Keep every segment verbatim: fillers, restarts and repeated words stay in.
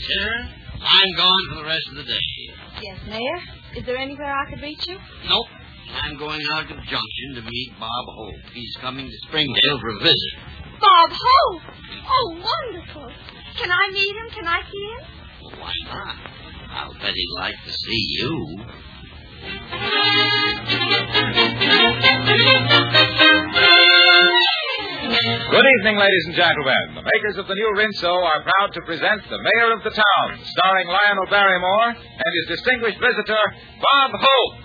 Sarah. I'm gone for the rest of the day. Yes, Mayor. Is there anywhere I could reach you? Nope. I'm going out to the junction to meet Bob Hope. He's coming to Springdale for a visit. Bob Hope? Oh, wonderful. Can I meet him? Can I see him? Well, why not? I'll bet he'd like to see you. Good evening, ladies and gentlemen. The makers of the new Rinso are proud to present The Mayor of the Town, starring Lionel Barrymore and his distinguished visitor, Bob Hope.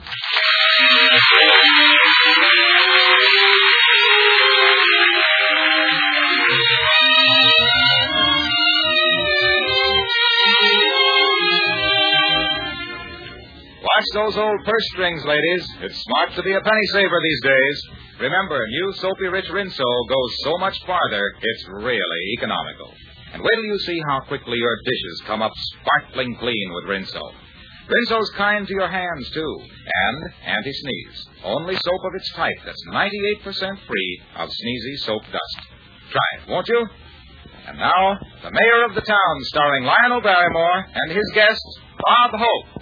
Watch those old purse strings, ladies. It's smart to be a penny saver these days. Remember, new Soapy Rich Rinso goes so much farther, it's really economical. And wait till you see how quickly your dishes come up sparkling clean with Rinso. Rinso's kind to your hands, too, and anti-sneeze. Only soap of its type that's ninety-eight percent free of sneezy soap dust. Try it, won't you? And now, The Mayor of the Town, starring Lionel Barrymore and his guest, Bob Hope.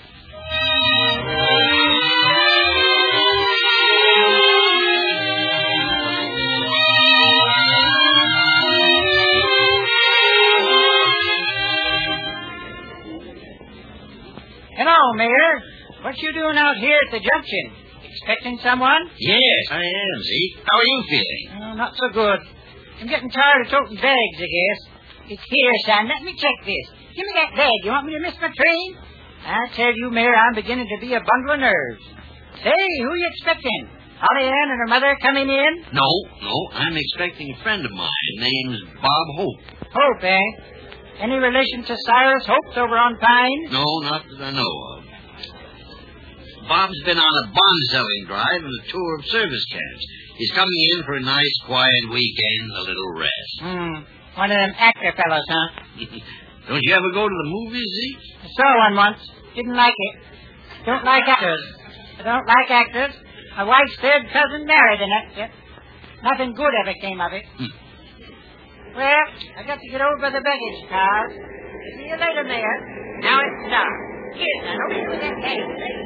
Hello, Mayor. What you doing out here at the junction? Expecting someone? Yes, I am, Zeke. How are you feeling? Oh, not so good. I'm getting tired of toting bags, I guess. It's here, son. Let me check this. Give me that bag. You want me to miss my train? I tell you, Mayor, I'm beginning to be a bundle of nerves. Say, who are you expecting? Holly Ann and her mother coming in? No, no. I'm expecting a friend of mine. Name's Bob Hope. Hope, eh? Any relation to Cyrus Hope over on Pine? No, not that I know of. Bob's been on a bond-selling drive and a tour of service camps. He's coming in for a nice, quiet weekend, a little rest. Hmm. One of them actor fellows, huh? Don't you ever go to the movies, Zeke? I saw one once. Didn't like it. Don't like actors. I don't like actors. My wife's third cousin married in it. Yep. Nothing good ever came of it. Hmm. Well, I got to get over by the baggage car. See you later, Mayor. Now it's dark. Here, son, open with that bag.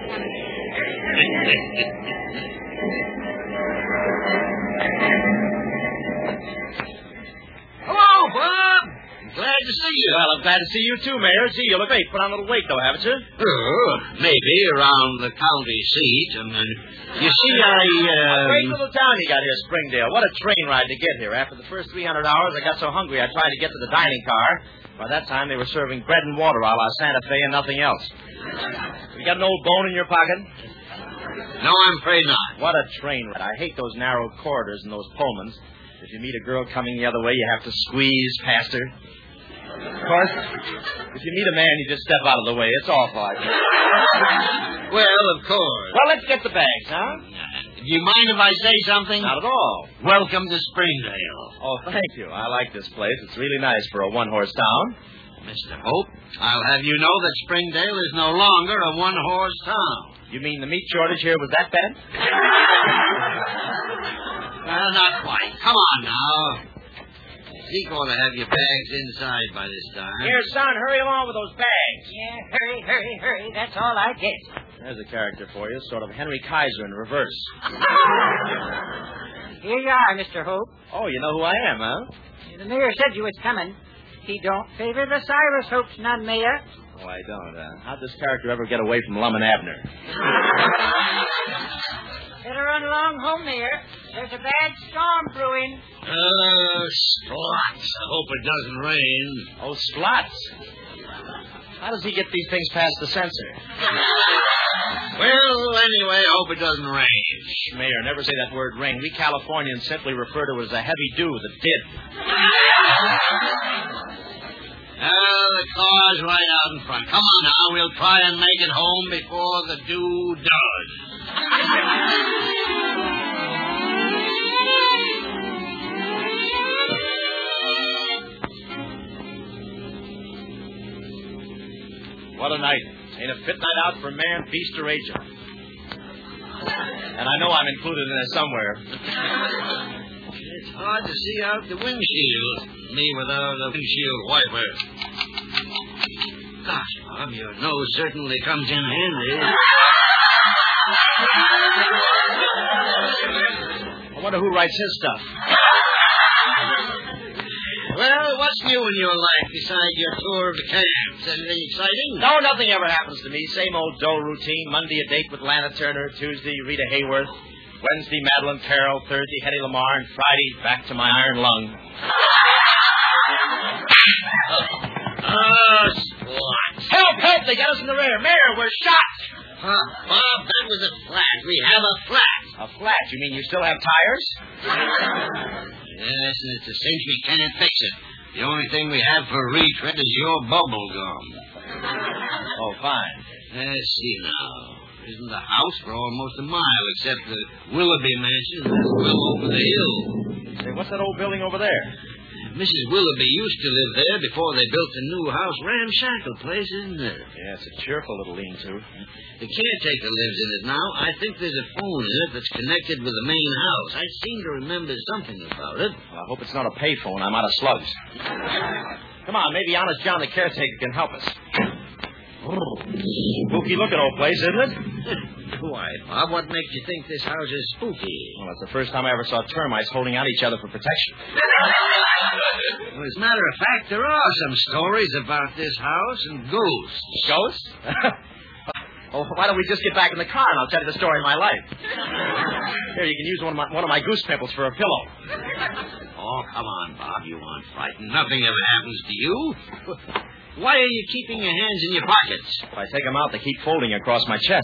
Hello, Bob. Glad to see you. Well, I'm glad to see you too, Mayor. Gee, you look great. Put on a little weight, though, haven't you? Oh, maybe around the county seat. And then, you see, I, uh... A great little town you got here, Springdale. What a train ride to get here. After the first three hundred hours, I got so hungry I tried to get to the dining car. By that time, they were serving bread and water a la Santa Fe and nothing else. You got an old bone in your pocket? No, I'm afraid not. What a train ride. I hate those narrow corridors and those Pullmans. If you meet a girl coming the other way, you have to squeeze past her. Of course, if you meet a man, you just step out of the way. It's awful, I think. Well, of course. Well, let's get the bags, huh? Do you mind if I say something? Not at all. Welcome to Springdale. Oh, thank you. I like this place. It's really nice for a one-horse town. Mister Hope, I'll have you know that Springdale is no longer a one-horse town. You mean the meat shortage here was that bad? Well, not quite. Come on now. Zeke ought to have your bags inside by this time. Here, son, hurry along with those bags. Yeah, hurry, hurry, hurry. That's all I get. There's a character for you, sort of Henry Kaiser in reverse. Here you are, Mister Hope. Oh, you know who I am, huh? The mayor said you was coming. He don't favor the Cyrus Hopes none, Mayor. Oh, I don't, huh? How'd this character ever get away from Lum and Abner? Better run along home, Mayor. There's a bad storm brewing. Uh, slots. I hope it doesn't rain. Oh, slots. How does he get these things past the censor? Well, anyway, I hope it doesn't rain. Shh, Mayor, never say that word rain. We Californians simply refer to it as a heavy dew that did. Well, the car's right out in front. Come on now, we'll try and make it home before the dew does. What a night. Ain't a fit night out for man, beast, or agent. And I know I'm included in it somewhere. It's hard to see out the windshield. Me without a windshield wiper. Bob, your nose certainly comes in handy. I wonder who writes his stuff. Well, what's new in your life besides your tour of the camps? Anything exciting? No, nothing ever happens to me. Same old dull routine. Monday, a date with Lana Turner. Tuesday, Rita Hayworth. Wednesday, Madeline Carroll. Thursday, Hedy Lamarr. And Friday, back to my iron lung. Oh, squat. Help, help! They got us in the rear. Mayor, we're shot! Huh, Bob, that was a flat. We have a flat. A flat? You mean you still have tires? Yes, and it's a cinch we can't fix it. The only thing we have for retread is your bubble gum. Oh, fine. Let's see now. Isn't the house for almost a mile, except the Willoughby mansion that's well over the hill. Say, what's that old building over there? Missus Willoughby used to live there before they built the new house. Ramshackle place, isn't it? Yeah, it's a cheerful little lean-to. The caretaker lives in it now. I think there's a phone in it that's connected with the main house. I seem to remember something about it. Well, I hope it's not a payphone. I'm out of slugs. Come on, maybe Honest John the caretaker can help us. Spooky looking old place, isn't it? Why, Bob, what makes you think this house is spooky? Well, it's the first time I ever saw termites holding out each other for protection. Well, as a matter of fact, there are some stories about this house and ghosts. Ghosts? Oh, why don't we just get back in the car and I'll tell you the story of my life. Here, you can use one of my, one of my goose pimples for a pillow. Oh, come on, Bob. You aren't frightened. Nothing ever happens to you. Why are you keeping your hands in your pockets? If I take them out, they keep folding across my chest.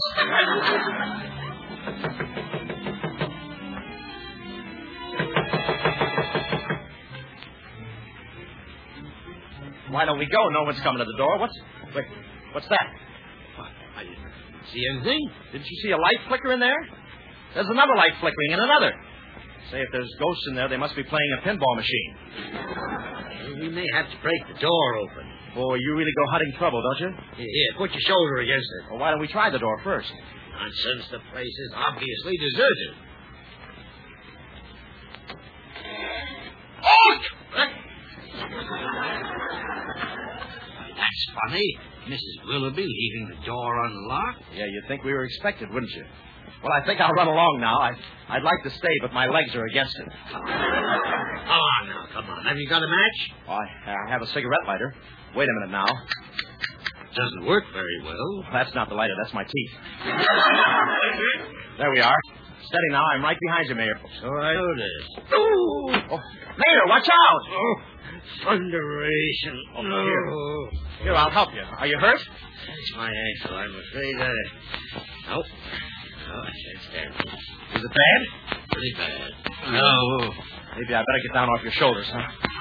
Why don't we go? No one's coming to the door. What's... Wait, what's that? What? I didn't see anything. Didn't you see a light flicker in there? There's another light flickering and another. Say, if there's ghosts in there, they must be playing a pinball machine. We may have to break the door open. Boy, you really go hunting trouble, don't you? Here, put your shoulder against it. Well, why don't we try the door first? Nonsense. The place is obviously deserted. Oh! That's funny. Missus Willoughby leaving the door unlocked. Yeah, you'd think we were expected, wouldn't you? Well, I think I'll run along now. I, I'd like to stay, but my legs are against it. Come on now, come on. Have you got a match? Oh, I, I have a cigarette lighter. Wait a minute now. Doesn't work very well. That's not the lighter. That's my teeth. There we are. Steady now. I'm right behind you, Mayor. So I noticed. Ooh. Oh, Mayor, watch out. Oh, thunderation. Oh, here. Here, I'll help you. Are you hurt? It's my ankle. I'm afraid I... Nope. Oh, I can't stand it. Is it bad? Pretty bad. No. Maybe I better get down off your shoulders, huh?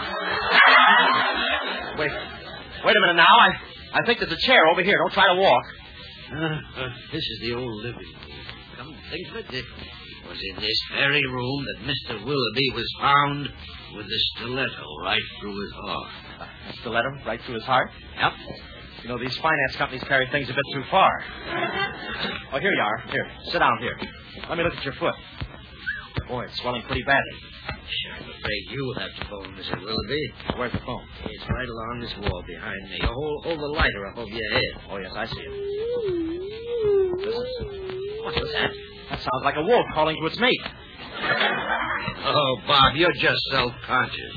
Wait. Wait a minute now. I, I think there's a chair over here. Don't try to walk. Uh, uh, this is the old living room. Come to think of it, it was in this very room that Mister Willoughby was found with the stiletto right through his heart. A stiletto right through his heart? Yep. You know, these finance companies carry things a bit too far. Oh, here you are. Here, sit down here. Let me look at your foot. Boy, it's swelling pretty badly. Sure, I'm afraid you'll have to phone, Mister Willoughby. Where's the phone? It's right along this wall behind me. Hold, hold the lighter up over your head. Oh, yes, I see it. Listen. What was that? That sounds like a wolf calling to its mate. Oh, Bob, you're just self-conscious.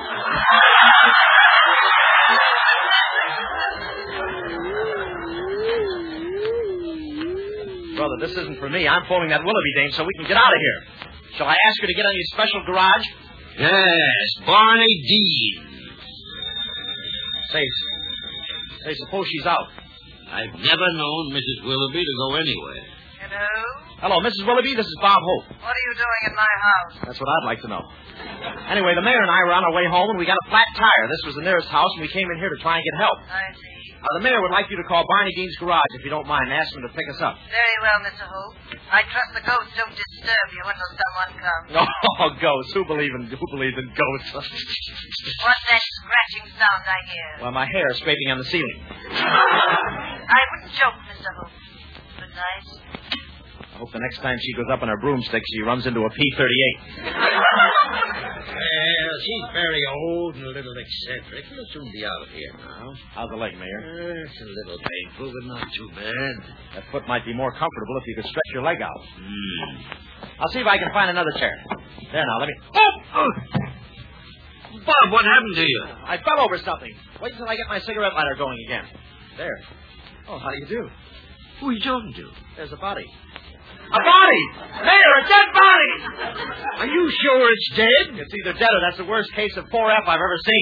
Brother, this isn't for me. I'm phoning that Willoughby dame so we can get out of here. Shall I ask her to get on your special garage? Yes, Barney Dean. Say, say, suppose she's out. I've never known Missus Willoughby to go anywhere. Hello? Hello, Missus Willoughby. This is Bob Hope. What are you doing at my house? That's what I'd like to know. Anyway, the mayor and I were on our way home, and we got a flat tire. This was the nearest house, and we came in here to try and get help. I see. Uh, the mayor would like you to call Barney Dean's garage, if you don't mind, and ask him to pick us up. Very well, Mister Hope. I trust the ghosts don't disturb you until someone comes. Oh, ghosts. Who believes in, who believes in ghosts? What's that scratching sound I hear? Well, my hair is scraping on the ceiling. I wouldn't joke, Mister Hope. Good night. I hope the next time she goes up on her broomstick, she runs into a P thirty-eight. Well, Well, she's very old and a little eccentric. She'll soon be out of here now. How's the leg, Mayor? Uh, it's a little painful, but not too bad. That foot might be more comfortable if you could stretch your leg out. Hmm. I'll see if I can find another chair. There, now, let me... Oh! oh. Bob, what happened to you? I fell over something. Wait until I get my cigarette lighter going again. There. Oh, how do you do? Who are you talking to? There's a body. A body! Mayor, a dead body! Are you sure it's dead? It's either dead or that's the worst case of four F I've ever seen.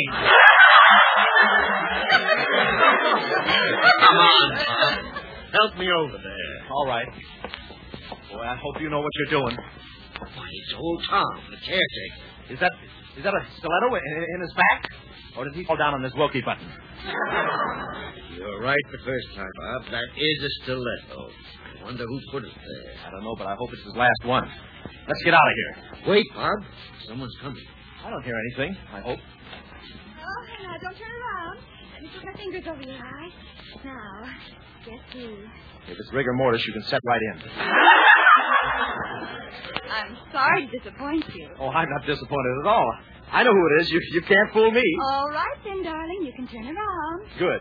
Come on, Bob. Help me over there. All right. Boy, I hope you know what you're doing. Why, it's old Tom, the caretaker. Is that is that a stiletto in, in his back? Or did he fall down on this Wilkie button? You're right the first time, Bob. That is a stiletto. I wonder who put it there. I don't know, but I hope it's his last one. Let's get out of here. Wait, Bob. Someone's coming. I don't hear anything, I hope. Oh, now, don't turn around. Let me put my fingers over your eyes. Now, guess who? If it's rigor mortis, you can set right in. I'm sorry to disappoint you. Oh, I'm not disappointed at all. I know who it is. You, you can't fool me. All right, then, darling. You can turn around. Good.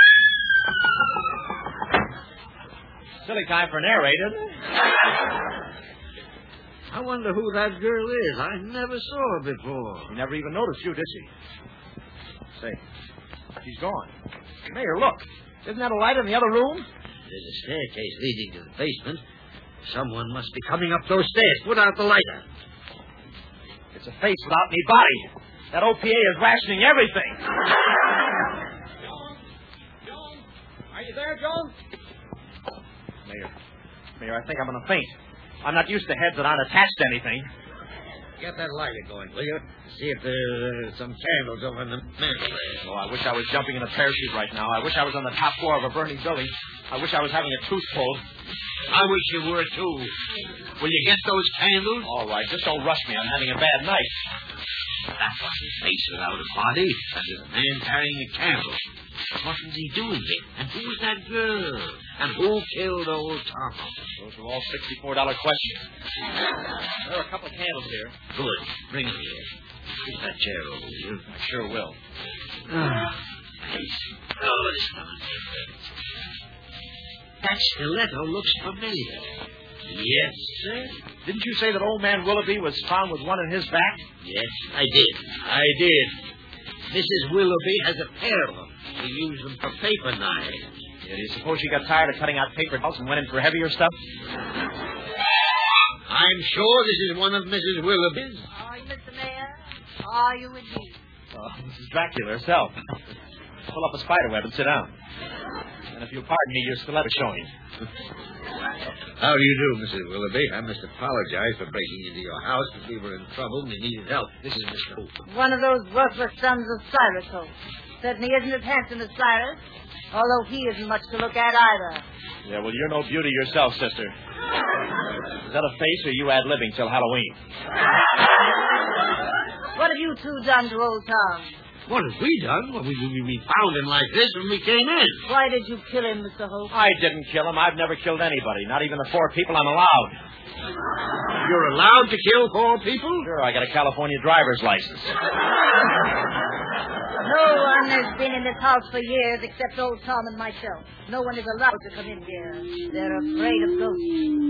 Silly time for an air raid, isn't it? I wonder who that girl is. I never saw her before. She never even noticed you, did she? Say, she's gone. Mayor, look. Isn't that a light in the other room? There's a staircase leading to the basement. Someone must be coming up those stairs. Put out the lighter. It's a face without any body. That O P A is rationing everything. Joan? Joan? Are you there, Joan? Mayor. Mayor, I think I'm going to faint. I'm not used to heads that aren't attached to anything. Get that lighter going, will you? See if there's uh, some candles over in the mantel there. Oh, I wish I was jumping in a parachute right now. I wish I was on the top floor of a burning building. I wish I was having a tooth pulled. I wish you were, too. Will you get those candles? All right, just don't rush me. I'm having a bad night. That was a face without a body, and there's a man carrying a candle. What was he doing here? And who was that girl? And who killed old Tom? Those are all sixty-four dollar questions. There are a couple of candles here. Good. Bring them here. Keep that chair over, will you? I sure will. Ah, thanks. Oh, this stomach. That stiletto looks familiar. Yes, sir. Didn't you say that old man Willoughby was found with one in his back? Yes, I did. I did. Missus Willoughby has a pair of them. She used them for paper knives. Yeah, do you suppose she got tired of cutting out paper dolls and went in for heavier stuff? I'm sure this is one of Missus Willoughby's. Are you, Mister Mayor? Are you indeed? Oh, Missus Dracula herself. Pull up a spider web and sit down. And if you'll pardon me, your stiletto's showing. How do you do, Missus Willoughby? I must apologize for breaking into your house, but we were in trouble and we needed help. This is Mister Hope. One of those worthless sons of Cyrus Hope. Certainly isn't as handsome as Cyrus, although he isn't much to look at either. Yeah, well, you're no beauty yourself, sister. Is that a face or you ad-libbing till Halloween? What have you two done to old Tom? What have we done? Well, we, we, we found him like this when we came in. Why did you kill him, Mister Hope? I didn't kill him. I've never killed anybody, not even the four people I'm allowed. You're allowed to kill four people? Sure, I got a California driver's license. No one has been in this house for years except old Tom and myself. No one is allowed to come in here. They're afraid of ghosts.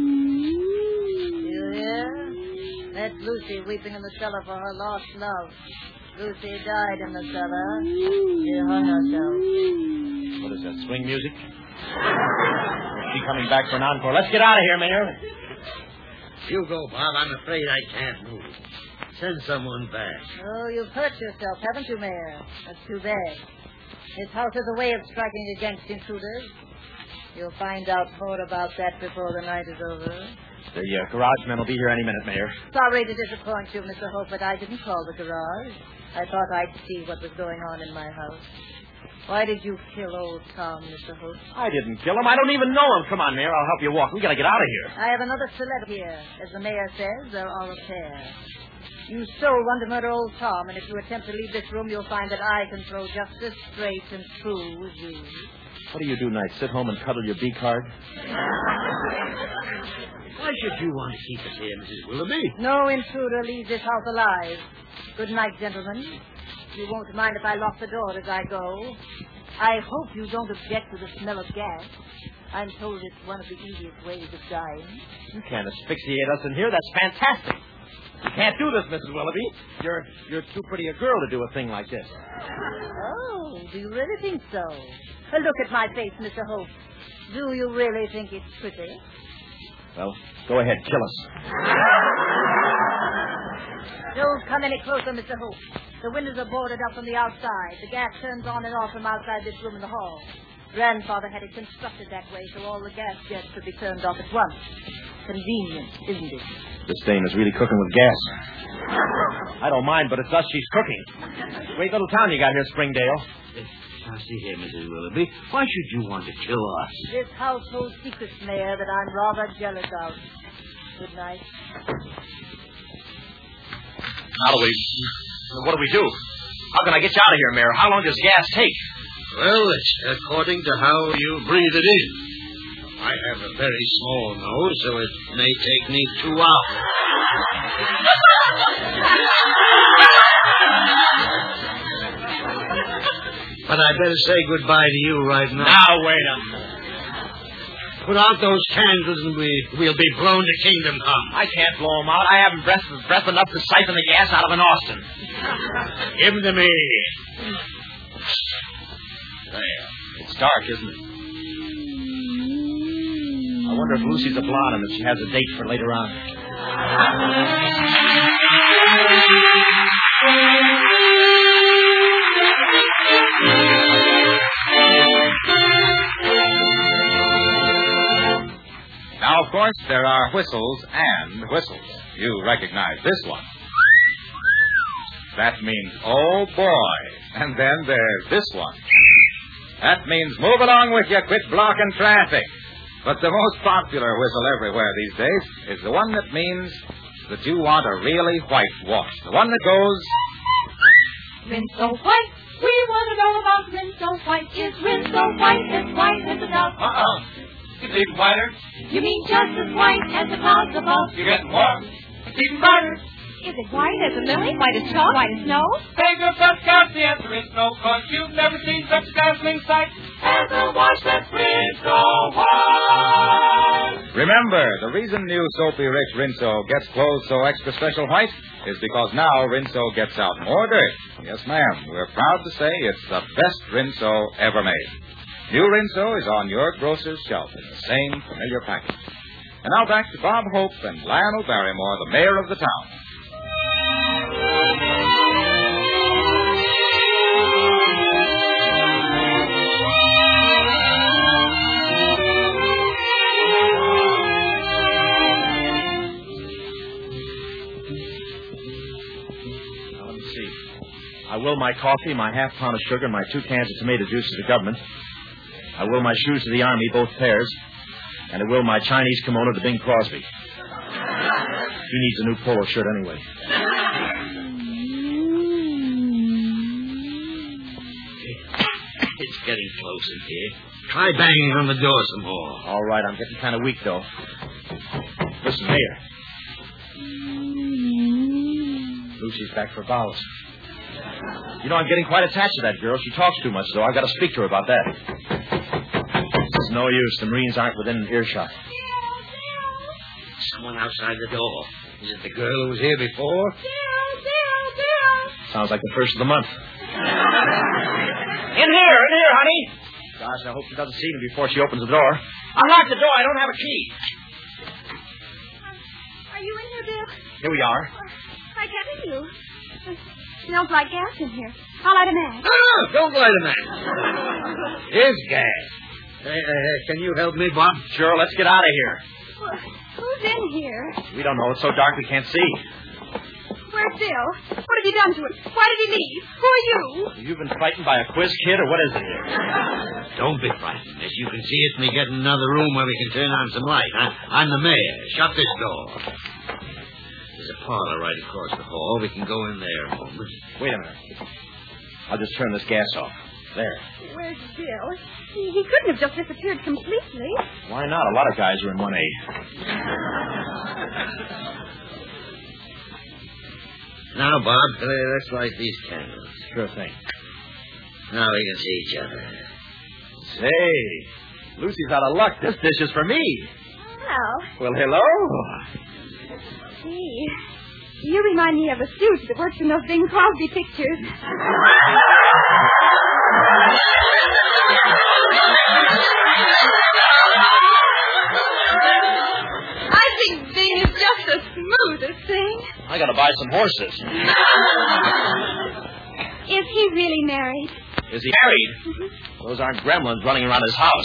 You hear? That's Lucy weeping in the cellar for her lost love. Lucy died in the cellar. She hung herself. What is that, swing music? Is she coming back for an encore? Let's get out of here, Mayor. You go, Bob. I'm afraid I can't move. Send someone back. Oh, you've hurt yourself, haven't you, Mayor? That's too bad. This house has a way of striking against intruders. You'll find out more about that before the night is over. The uh, garage men will be here any minute, Mayor. Sorry to disappoint you, Mister Hope, but I didn't call the garage. I thought I'd see what was going on in my house. Why did you kill old Tom, Mister Hope? I didn't kill him. I don't even know him. Come on, Mayor. I'll help you walk. We gotta get out of here. I have another stiletto here. As the mayor says, there are a pair. You stole one to murder old Tom, and if you attempt to leave this room, you'll find that I can throw justice straight and true as you. What do you do nights? Sit home and cuddle your B card? Why should you want to keep us here, Missus Willoughby? No intruder leaves this house alive. Good night, gentlemen. You won't mind if I lock the door as I go. I hope you don't object to the smell of gas. I'm told it's one of the easiest ways of dying. You can't asphyxiate us in here. That's fantastic. You can't do this, Missus Willoughby. You're you're too pretty a girl to do a thing like this. Oh, do you really think so? Uh, look at my face, Mister Hope. Do you really think it's pretty? Well, go ahead, kill us. Don't come any closer, Mister Hope. The windows are boarded up from the outside. The gas turns on and off from outside this room in the hall. Grandfather had it constructed that way so all the gas jets could be turned off at once. Convenient, isn't it? This dame is really cooking with gas. I don't mind, but it's us she's cooking. Great little town you got here, Springdale. Now, see here, Missus Willoughby. Why should you want to kill us? This household secret, Mayor, that I'm rather jealous of. Good night. How do we... What do we do? How can I get you out of here, Mayor? How long does gas take? Well, it's according to how you breathe it in. I have a very small nose, so it may take me two hours. But I'd better say goodbye to you right now. Now, wait a minute. Put out those candles and we, we'll be blown to kingdom come. I can't blow them out. I haven't breath, breath enough to siphon the gas out of an Austin. Give them to me. There. It's dark, isn't it? I wonder if Lucy's a blonde and if she has a date for later on. Now, of course, there are whistles and whistles. You recognize this one. That means, oh, boy. And then there's this one. That means, move along with you, quit blocking traffic. But the most popular whistle everywhere these days is the one that means that you want a really white wash. The one that goes... Rinso White, we want to know about Rinso White. Is Rinso White as white as a dove? Uh-uh. It's even whiter. You mean just as white as the clouds above? You get more. It's even brighter. Is it white as a lily? White as chalk? White as snow? Take a first guess. The answer is no, cause you've never seen such a dazzling sight as a wash that's Rinso White. Remember, the reason new Soapy Rich Rinso gets clothes so extra special white is because now Rinso gets out more dirt. Yes, ma'am. We're proud to say it's the best Rinso ever made. New Rinso is on your grocer's shelf in the same familiar package. And now back to Bob Hope and Lionel Barrymore, the mayor of the town. Now, let me see. I will my coffee, my half pound of sugar, and my two cans of tomato juice to the government. I will my shoes to the Army, both pairs. And I will my Chinese kimono to Bing Crosby. He needs a new polo shirt anyway. It's getting close in here. Try banging on the door some more. All right, I'm getting kind of weak, though. Listen, Mayor. Lucy's back for bowels. You know, I'm getting quite attached to that girl. She talks too much, though. I've got to speak to her about that. It's no use. The Marines aren't within earshot. Someone outside the door. Is it the girl who was here before? Sounds like the first of the month. In here, in here, honey. Gosh, I hope she doesn't see me before she opens the door. Unlock the door. I don't have a key. Are you in here, Bill? Here we are. I can't hear you. It smells like gas in here. I'll light a match. Ah, don't light a match. Here's gas. Hey, uh, can you help me, Bob? Sure, let's get out of here. Well, who's in here? We don't know. It's so dark we can't see. Where's Bill? What have you done to him? Why did he leave? Who are you? You've been frightened by a quiz kid, or what is it here? Don't be frightened. As you can see, it's me getting another room where we can turn on some light. I, I'm the mayor. Shut this door. There's a parlor right across the hall. We can go in there a moment. Wait a minute. I'll just turn this gas off. There. Where's Bill? He, he couldn't have just disappeared completely. Why not? A lot of guys are in one A. Now, Bob, uh, let's light these candles. Sure thing. Now we can see each other. Say, Lucy's out of luck. This dish is for me. Well, Well, hello. gee, you remind me of a stooge that works in those Bing Crosby pictures. I think Bing is just the smoothest thing. I gotta buy some horses. Is he really married? Is he married? Those aren't gremlins running around his house.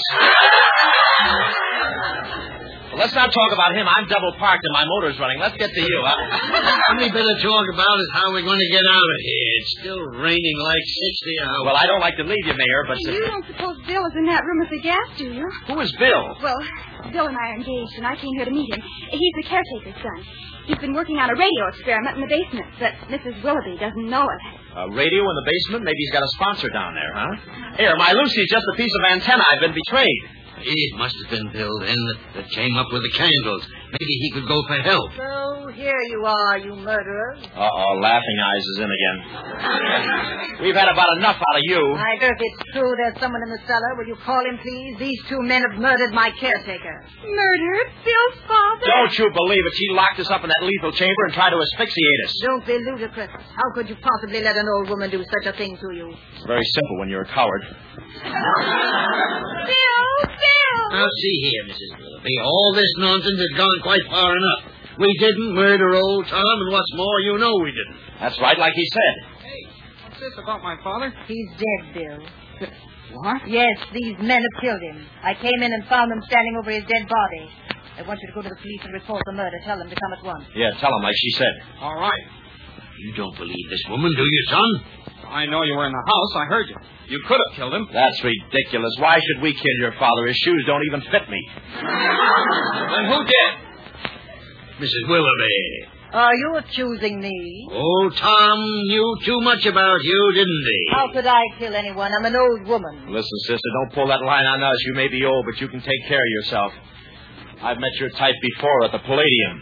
Well, let's not talk about him. I'm double parked and my motor's running. Let's get to you. Huh? All we better talk about is how we're going to get out of here. It's still raining like sixty hours. Well, I don't like to leave you, Mayor, but... You don't suppose Bill is in that room with the gas, do you? Who is Bill? Well, Bill and I are engaged, and I came here to meet him. He's the caretaker's son. He's been working on a radio experiment in the basement, but Missus Willoughby doesn't know it. A radio in the basement? Maybe he's got a sponsor down there, huh? Here, my Lucy's just a piece of antenna. I've been betrayed. It must have been Bill then that, that came up with the candles. Maybe he could go for help. So here you are, you murderers. Uh-oh, Laughing Eyes is in again. We've had about enough out of you. I guess it's true there's someone in the cellar. Will you call him, please? These two men have murdered my caretaker. Murdered? Bill's father? Don't you believe it? She locked us up in that lethal chamber and tried to asphyxiate us. Don't be ludicrous. How could you possibly let an old woman do such a thing to you? It's very simple when you're a coward. Bill! Bill! Now, see here, Missus Willoughby. All this nonsense has gone quite far enough. We didn't murder old Tom, and what's more, you know we didn't. That's right, like he said. Hey, what's this about my father? He's dead, Bill. What? Yes, these men have killed him. I came in and found them standing over his dead body. I want you to go to the police and report the murder. Tell them to come at once. Yeah, tell him like she said. All right. You don't believe this woman, do you, son? I know you were in the house. I heard you. You could have killed him. That's ridiculous. Why should we kill your father? His shoes don't even fit me. Then who did? Missus Willoughby. Are you accusing me? Old Tom knew too much about you, didn't he? How could I kill anyone? I'm an old woman. Listen, sister, don't pull that line on us. You may be old, but you can take care of yourself. I've met your type before at the Palladium.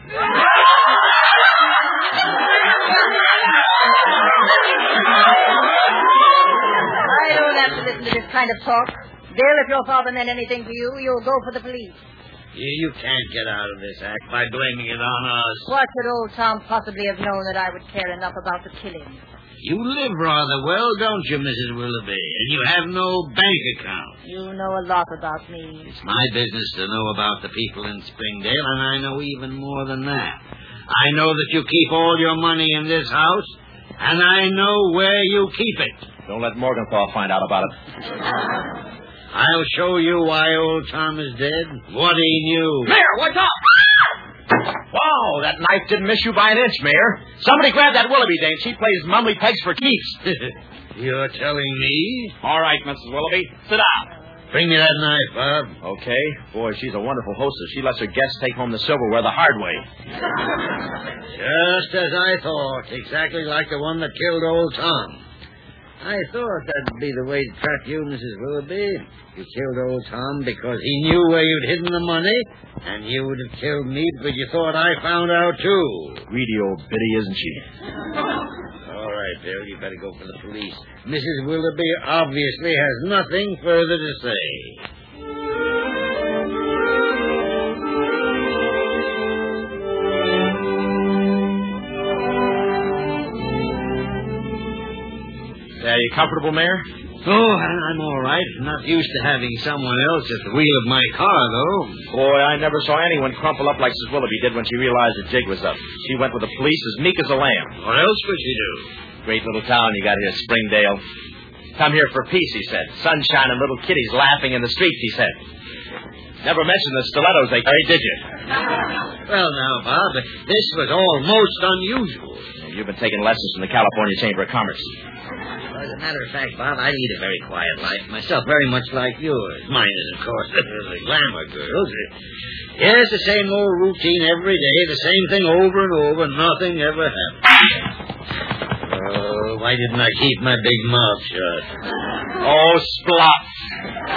I don't have to listen to this kind of talk. Bill, if your father meant anything to you, you'll go for the police. You, you can't get out of this act by blaming it on us. What could old Tom possibly have known that I would care enough about the killing? You live rather well, don't you, Missus Willoughby? And you have no bank account. You know a lot about me. It's my business to know about the people in Springdale, and I know even more than that. I know that you keep all your money in this house, and I know where you keep it. Don't let Morgenthau find out about it. I'll show you why old Tom is dead, what he knew. Mayor, what's up? Wow, that knife didn't miss you by an inch, Mayor. Somebody grab that Willoughby dame. She plays mumbly pegs for keeps. You're telling me? All right, Missus Willoughby, sit down. Bring me that knife, Bob. Okay. Boy, she's a wonderful hostess. She lets her guests take home the silverware the hard way. Just as I thought. Exactly like the one that killed old Tom. I thought that'd be the way to trap you, Missus Willoughby. You killed old Tom because he knew where you'd hidden the money, and you would have killed me because you thought I found out, too. Greedy old biddy, isn't she? All right, Bill, you better go for the police. Missus Willoughby obviously has nothing further to say. Are you comfortable, Mayor? Oh, I'm all right. Not used to having someone else at the wheel of my car, though. Boy, I never saw anyone crumple up like Missus Willoughby did when she realized the jig was up. She went with the police as meek as a lamb. What else could she do? Great little town you got here, Springdale. Come here for peace, he said. Sunshine and little kiddies laughing in the streets, he said. Never mentioned the stilettos they carried, did you? Well, now, Bob, this was all most unusual. You've been taking lessons from the California Chamber of Commerce. Well, as a matter of fact, Bob, I lead a very quiet life myself, very much like yours. Mine is, of course, the glamour girls. Yes, the same old routine every day, the same thing over and over, nothing ever happens. Oh, why didn't I keep my big mouth shut? Oh, splot.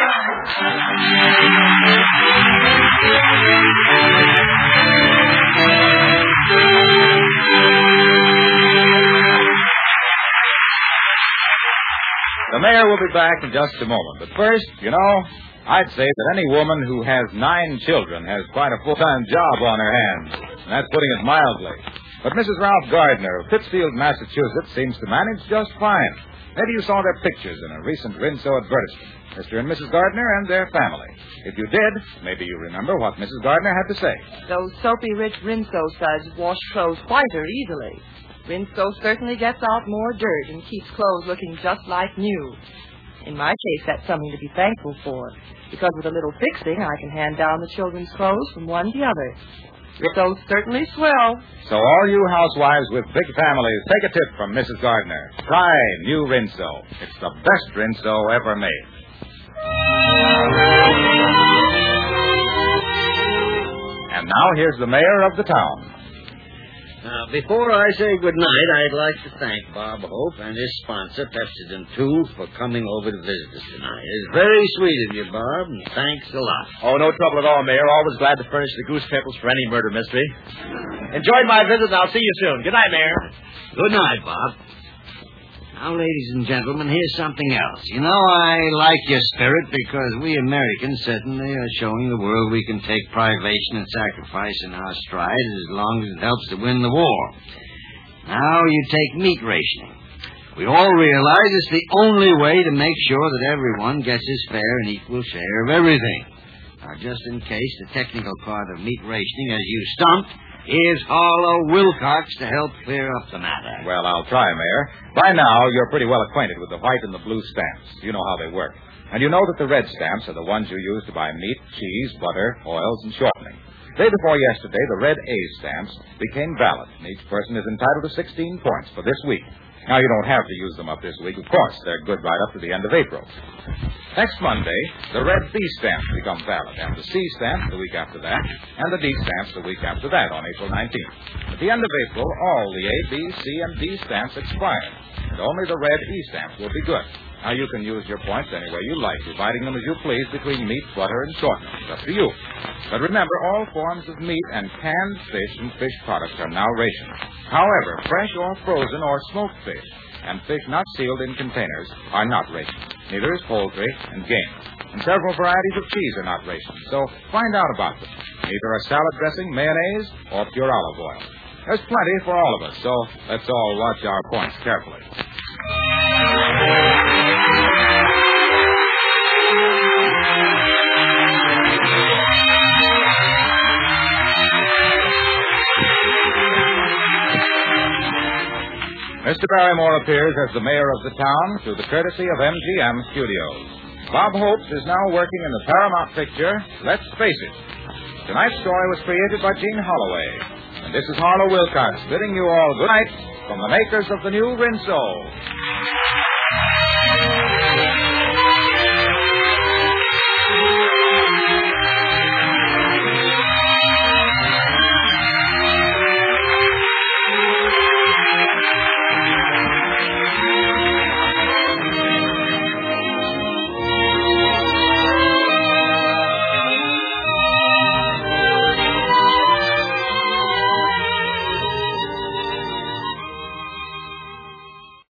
The mayor will be back in just a moment. But first, you know, I'd say that any woman who has nine children has quite a full-time job on her hands. And that's putting it mildly. But Missus Ralph Gardner of Pittsfield, Massachusetts, seems to manage just fine. Maybe you saw their pictures in a recent Rinso advertisement. Mister and Missus Gardner and their family. If you did, maybe you remember what Missus Gardner had to say. Those soapy-rich Rinso suds wash clothes whiter easily. Rinso certainly gets out more dirt and keeps clothes looking just like new. In my case, that's something to be thankful for, because with a little fixing, I can hand down the children's clothes from one to the other. Rinso's certainly swell. So all you housewives with big families, take a tip from Missus Gardner. Try new Rinso. It's the best Rinso ever made. And now here's the mayor of the town. Now, before I say good night, I'd like to thank Bob Hope and his sponsor, Pepsodent two, for coming over to visit us tonight. It's very sweet of you, Bob, and thanks a lot. Oh, no trouble at all, Mayor. Always glad to furnish the goose pickles for any murder mystery. Enjoyed my visit, and I'll see you soon. Good night, Mayor. Good night, Bob. Now, ladies and gentlemen, here's something else. You know, I like your spirit because we Americans certainly are showing the world we can take privation and sacrifice in our stride as long as it helps to win the war. Now, you take meat rationing. We all realize it's the only way to make sure that everyone gets his fair and equal share of everything. Now, just in case the technical part of meat rationing as you stumped, here's Harlow Wilcox to help clear up the matter. Well, I'll try, Mayor. By now, you're pretty well acquainted with the white and the blue stamps. You know how they work. And you know that the red stamps are the ones you use to buy meat, cheese, butter, oils, and shortening. Day before yesterday, the red A stamps became valid, and each person is entitled to sixteen points for this week. Now, you don't have to use them up this week, of course. They're good right up to the end of April. Next Monday, the red B stamps become valid, and the C stamps the week after that, and the D stamps the week after that on April nineteenth. At the end of April, all the A, B, C, and D stamps expire, and only the red E stamps will be good. Now, you can use your points any way you like, dividing them as you please between meat, butter, and shortening. It's up to you. But remember, all forms of meat and canned fish and fish products are now rationed. However, fresh or frozen or smoked fish and fish not sealed in containers are not rationed. Neither is poultry and game. And several varieties of cheese are not rationed, so find out about them. Either a salad dressing, mayonnaise, or pure olive oil. There's plenty for all of us, so let's all watch our points carefully. Mister Barrymore appears as the mayor of the town through the courtesy of M G M Studios. Bob Hopes is now working in the Paramount picture, Let's Face It. Tonight's story was created by Gene Holloway. And this is Harlow Wilcox bidding you all good night from the makers of the new Rinso.